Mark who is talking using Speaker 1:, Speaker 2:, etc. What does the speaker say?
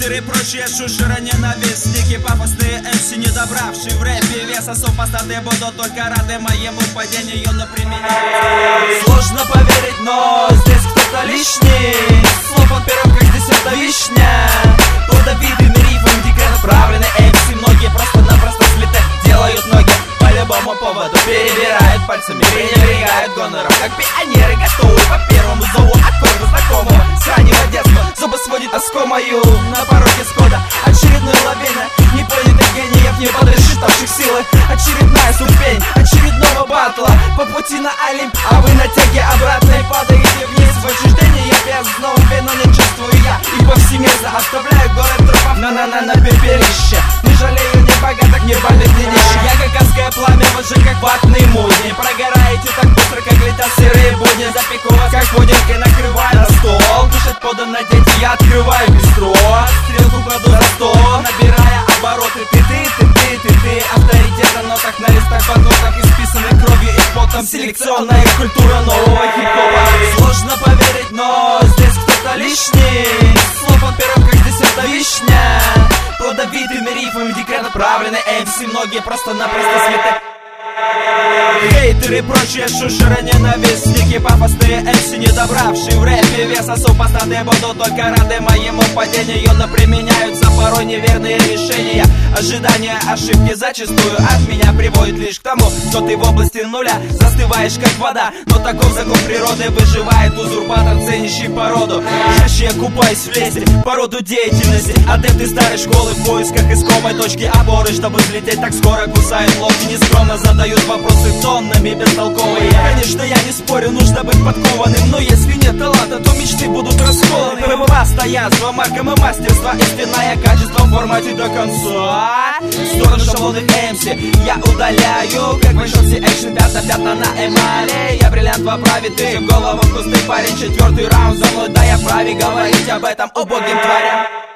Speaker 1: Хейтеры, прочие шушера, ненавистники, пафосные MC, не добравшие в рэпе веса, супостаты будут только рады моему падению, но применяю. Сложно поверить, но здесь кто-то лишний. Слов он первым, как десерта вишня. Плодовитыми рифами дико направлены MC, многие просто-напросто слиты делают ноги по любому поводу, перебирают пальцами, пренебрегают гонором, как пионеры, готовы по первому зову аккорда знакомого с раннего детства. Зубы сводит тоску мою на пороге схода. Очередная лавина непонятых гениев, не подрешитавших силы. Очередная ступень очередного батла по пути на Олимп, а вы на тяге обратной падаете вниз в отчуждение бездну. Вину не чувствую я и повсеместно оставляю город трупов на пепелище. Не жалею ни богатых, ни больных, ни нищих. Я как адское пламя, вот же как ватный мудни. Прогораете так быстро, как летят серые будни. Запеку вас как пудинг и накрываю на стол. Кушать подано, дети, я открываю бистро. Стрелку кладу за стол, набирая обороты. Ты авторитет на нотах, на листах, банкнотах, исписанных кровью и потом. Селекционная культура нового хип-хопа. Сложно поверить, но здесь кто-то лишний. Слов он первым, как десерта вишня. Плодовитыми рифами дико направлены MC, многие просто-напросто слиты. Хейтеры, прочие шушеры, ненавистники, пафосные MC, не добравшие в рэпе веса, супостаты будут только рады моему падению, но применяются порой неверные решения. Ожидания ошибки зачастую от меня приводит лишь к тому, что ты в области нуля застываешь как вода. Но таков закон природы, выживает узурпатор, ценящий породу. Чаще купаясь в лесе по роду деятельности. Адепты старой школы в поисках искомой точки опоры, чтобы взлететь так скоро, кусают локти, нескромно задают вопросы тоннами бестолковые. Конечно, я не спорю, нужно быть подкованным, но если нет таланта, то мечты будут расколаны. Постоянство, марком и мастерство, истинное качество в формате до конца. В сторону шаблонных MC я удаляю, как вышелся экшен, пятна на эмали. Я бриллиант в оправе, ты в голову вкусный парень. Четвертый раунд за мной, да я вправе говорить об этом убогим тварям.